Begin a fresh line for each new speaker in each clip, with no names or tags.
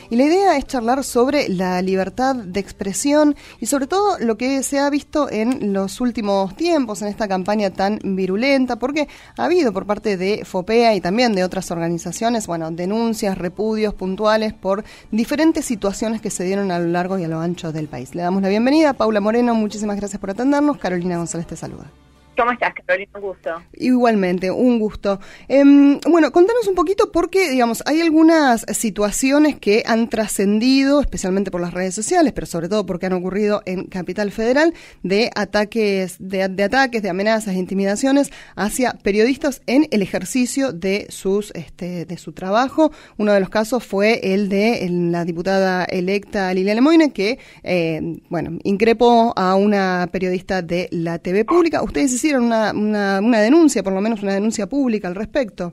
y la idea es charlar sobre la libertad de expresión y sobre todo lo que se ha visto en los últimos tiempos en esta campaña tan virulenta, porque ha habido por parte de FOPEA y también de otras organizaciones, denuncias, repudios puntuales por diferentes situaciones que se dieron a lo largo y a lo ancho del país. Le damos la bienvenida a Paula Moreno, muchísimas gracias por atendernos. Carolina González te saluda.
¿Cómo estás, Carolina? Un gusto.
Igualmente, un gusto. Contanos un poquito porque, hay algunas situaciones que han trascendido, especialmente por las redes sociales, pero sobre todo porque han ocurrido en Capital Federal, de ataques, de amenazas, de intimidaciones hacia periodistas en el ejercicio de su trabajo. Uno de los casos fue el de la diputada electa Lilia Lemoine, que, increpó a una periodista de la TV pública. Ustedes hicieron una denuncia, por lo menos una denuncia pública al respecto.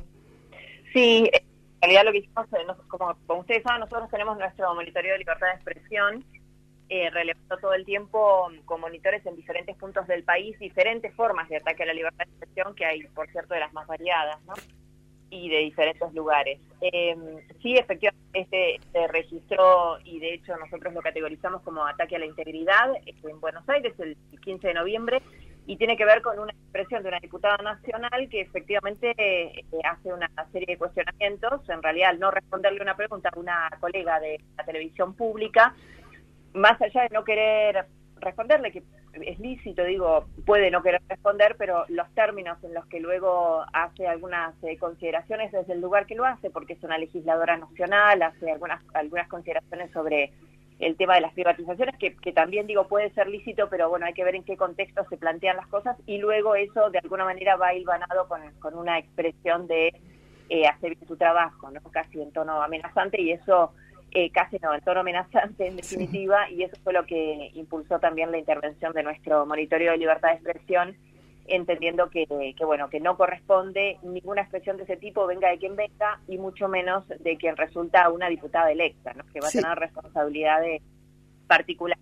Sí, en realidad lo que hicimos, como ustedes saben, nosotros tenemos nuestro monitoreo de libertad de expresión, relevando todo el tiempo con monitores en diferentes puntos del país, diferentes formas de ataque a la libertad de expresión, que hay, por cierto, de las más variadas, ¿no? Y de diferentes lugares. Sí, efectivamente, se registró, y de hecho nosotros lo categorizamos como ataque a la integridad en Buenos Aires el 15 de noviembre, y tiene que ver con una expresión de una diputada nacional que efectivamente hace una serie de cuestionamientos, en realidad al no responderle una pregunta a una colega de la televisión pública, más allá de no querer responderle, que es lícito, puede no querer responder, pero los términos en los que luego hace algunas consideraciones desde el lugar que lo hace, porque es una legisladora nacional, hace algunas consideraciones sobre el tema de las privatizaciones, que también puede ser lícito, pero hay que ver en qué contexto se plantean las cosas, y luego eso de alguna manera va hilvanado con una expresión de hacer bien tu trabajo, ¿no? Casi en tono amenazante, y eso en tono amenazante en definitiva, sí. Y eso fue lo que impulsó también la intervención de nuestro monitoreo de libertad de expresión, entendiendo que no corresponde ninguna expresión de ese tipo, venga de quien venga, y mucho menos de quien resulta una diputada electa, ¿no? Que va a tener responsabilidades particulares,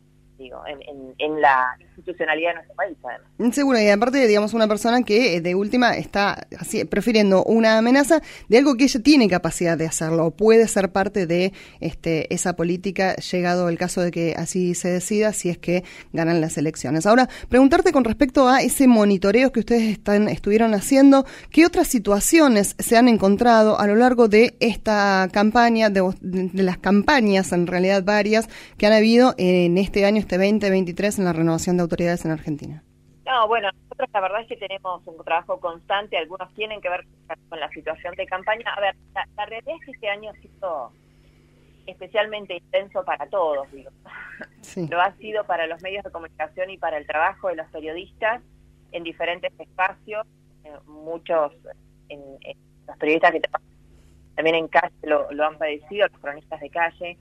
en la institucionalidad de nuestro país, además.
Seguro, y aparte, una persona que de última está prefiriendo una amenaza de algo que ella tiene capacidad de hacerlo, o puede ser parte de esa política, llegado el caso de que así se decida, si es que ganan las elecciones. Ahora, preguntarte con respecto a ese monitoreo que ustedes estuvieron haciendo, ¿qué otras situaciones se han encontrado a lo largo de esta campaña, de las campañas, en realidad varias, que han habido en este año, este 2023, en la renovación de autoridades en Argentina?
No, nosotros la verdad es que tenemos un trabajo constante, algunos tienen que ver con la situación de campaña. A ver, la realidad es que este año ha sido especialmente intenso para todos, Sí. Lo ha sido para los medios de comunicación y para el trabajo de los periodistas en diferentes espacios, muchos, los periodistas que también en calle lo han padecido, los cronistas de calle,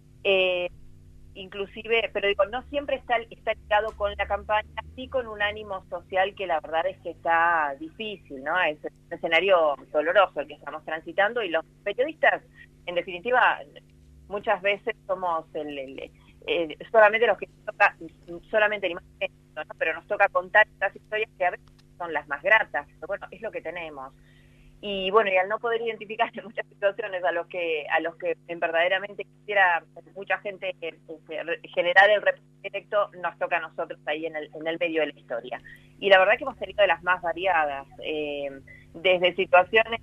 inclusive, pero no siempre está ligado con la campaña, sí con un ánimo social que la verdad es que está difícil, ¿no? Es un escenario doloroso el que estamos transitando, y los periodistas, en definitiva, muchas veces somos solamente los que toca, solamente la imagen, ¿no? Pero nos toca contar estas historias que a veces son las más gratas, pero es lo que tenemos. Y y al no poder identificar en muchas situaciones a los que verdaderamente quisiera mucha gente generar el representante electo, nos toca a nosotros ahí en el medio de la historia. Y la verdad que hemos tenido de las más variadas, desde situaciones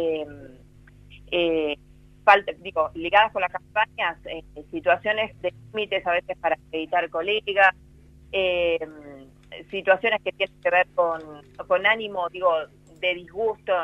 ligadas con las campañas, situaciones de límites a veces para acreditar colegas, situaciones que tienen que ver con ánimo, de disgusto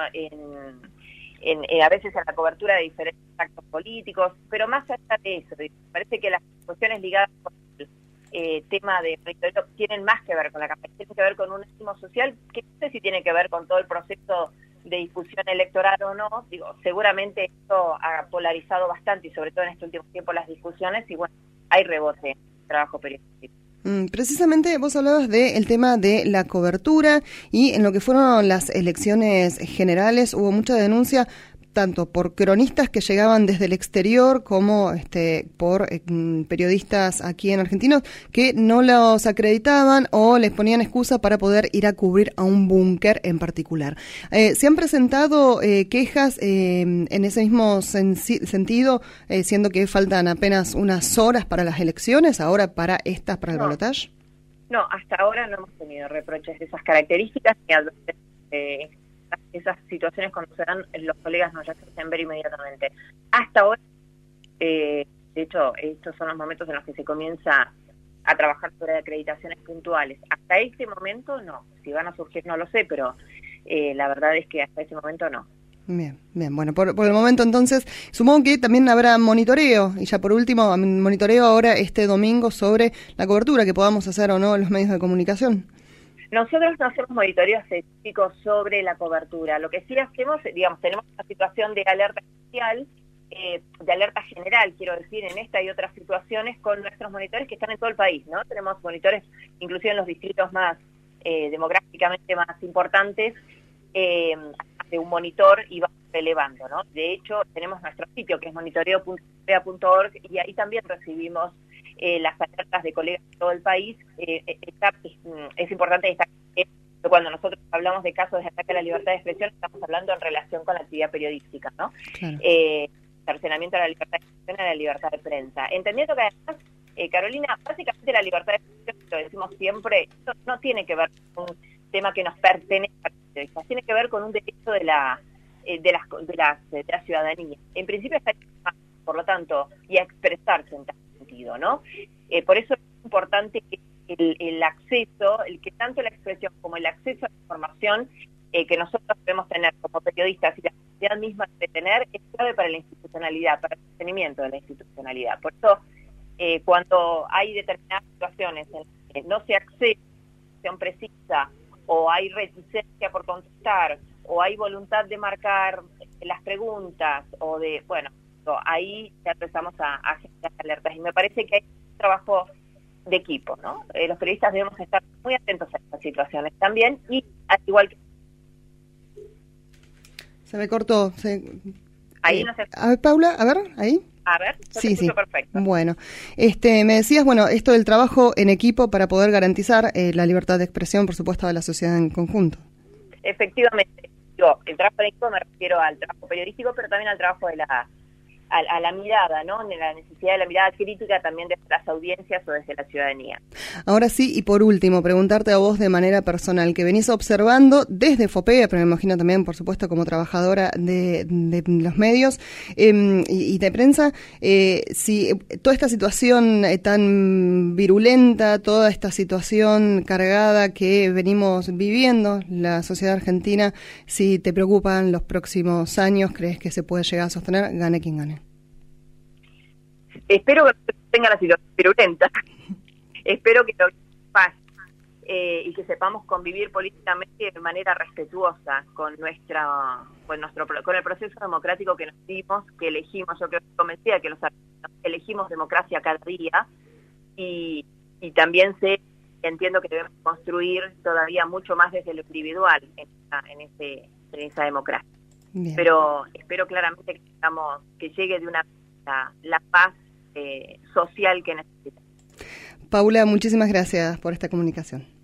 a veces en la cobertura de diferentes actos políticos, pero más allá de eso, parece que las cuestiones ligadas con el tema de territorio tienen más que ver con la campaña, tienen que ver con un ánimo social, que no sé si tiene que ver con todo el proceso de discusión electoral o no. Seguramente esto ha polarizado bastante, y sobre todo en este último tiempo las discusiones, y hay rebote en el trabajo periodístico.
Precisamente vos hablabas del tema de la cobertura, y en lo que fueron las elecciones generales hubo mucha denuncia tanto por cronistas que llegaban desde el exterior como por periodistas aquí en Argentina que no los acreditaban o les ponían excusa para poder ir a cubrir a un búnker en particular. ¿Se han presentado quejas en ese mismo sentido, siendo que faltan apenas unas horas para las elecciones, ahora para el balotaje?
No, hasta ahora no hemos tenido reproches de esas características y esas situaciones cuando se dan, los colegas nos las hacen ver inmediatamente. Hasta ahora, de hecho, estos son los momentos en los que se comienza a trabajar sobre acreditaciones puntuales. Hasta este momento no. Si van a surgir no lo sé, pero la verdad es que hasta este momento no.
Bien. Bueno, por el momento entonces, supongo que también habrá monitoreo, y ya por último, monitoreo ahora este domingo sobre la cobertura que podamos hacer o no en los medios de comunicación.
Nosotros no hacemos monitoreos específicos sobre la cobertura. Lo que sí hacemos, digamos, tenemos una situación de alerta especial, de alerta general, quiero decir, en esta y otras situaciones con nuestros monitores que están en todo el país, ¿no? Tenemos monitores, inclusive en los distritos más demográficamente más importantes, de un monitor y vamos relevando, ¿no? De hecho, tenemos nuestro sitio que es monitoreo.org y ahí también recibimos las alertas de colegas de todo el país. Es importante destacar que cuando nosotros hablamos de casos de ataque a la libertad de expresión, estamos hablando en relación con la actividad periodística, ¿no? Claro. Cercenamiento a la libertad de expresión y a la libertad de prensa. Entendiendo que además, Carolina, básicamente la libertad de expresión, lo decimos siempre, esto no tiene que ver con un tema que nos pertenece a los periodistas, tiene que ver con un derecho de la ciudadanía. En principio está por lo tanto, y a expresarse en tal sentido, ¿no? Por eso es importante que el acceso, que tanto la expresión como el acceso a la información que nosotros debemos tener como periodistas y la sociedad misma debe tener, es clave para la institucionalidad, para el sostenimiento de la institucionalidad. Por eso, cuando hay determinadas situaciones en las que no se accede a la información precisa, o hay reticencia por contestar, o hay voluntad de marcar las preguntas, o de, bueno, ahí ya empezamos a generar alertas. Y me parece que hay un trabajo de equipo, ¿no? Los periodistas debemos estar muy atentos a estas situaciones también, y al igual que...
Se me cortó.
Ahí no se...
A ver, Paula, a ver, ahí.
A ver,
sí.
Perfecto.
Bueno, me decías, esto del trabajo en equipo para poder garantizar la libertad de expresión, por supuesto, de la sociedad en conjunto.
Efectivamente. El trabajo en equipo me refiero al trabajo periodístico, pero también al trabajo de a la mirada, ¿no? De la necesidad de la mirada crítica también desde las audiencias o desde la ciudadanía.
Ahora sí, y por último, preguntarte a vos de manera personal, que venís observando desde FOPEA, pero me imagino también, por supuesto, como trabajadora de los medios y de prensa, si toda esta situación tan virulenta, toda esta situación cargada que venimos viviendo, la sociedad argentina, si te preocupan los próximos años, ¿crees que se puede llegar a sostener? Gane quien gane.
Espero que no tenga la situación virulenta. Espero que lo pase y que sepamos convivir políticamente de manera respetuosa con el proceso democrático que nos dimos, que elegimos. Yo creo que convencida que los argentinos elegimos democracia cada día y también entiendo que debemos construir todavía mucho más desde lo individual en esa democracia. Bien. Pero espero claramente que llegue de una la paz social que necesitamos.
Paula, muchísimas gracias por esta comunicación.